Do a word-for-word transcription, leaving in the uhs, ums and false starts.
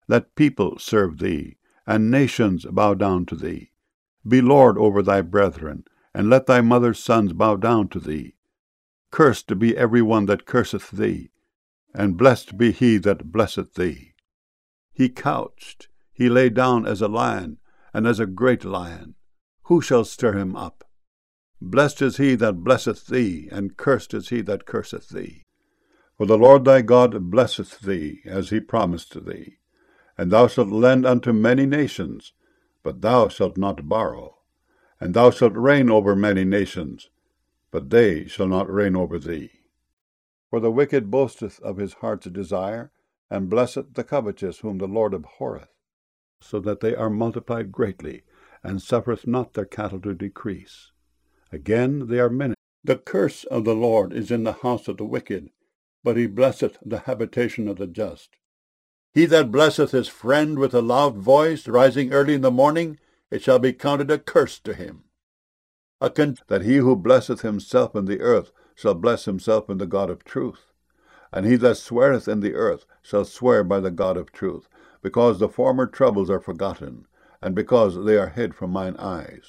Let people serve thee, and nations bow down to thee. Be Lord over thy brethren, and let thy mother's sons bow down to thee. Cursed be every one that curseth thee, and blessed be he that blesseth thee. He couched, he lay down as a lion, and as a great lion. Who shall stir him up? Blessed is he that blesseth thee, and cursed is he that curseth thee. For the Lord thy God blesseth thee, as he promised thee. And thou shalt lend unto many nations, but thou shalt not borrow. And thou shalt reign over many nations, but they shall not reign over thee. For the wicked boasteth of his heart's desire, and blesseth the covetous whom the Lord abhorreth, so that they are multiplied greatly, and suffereth not their cattle to decrease. Again they are many. The curse of the Lord is in the house of the wicked, but he blesseth the habitation of the just. He that blesseth his friend with a loud voice, rising early in the morning, it shall be counted a curse to him. A con- that he who blesseth himself in the earth shall bless himself in the God of truth. And he that sweareth in the earth shall swear by the God of truth, because the former troubles are forgotten, and because they are hid from mine eyes.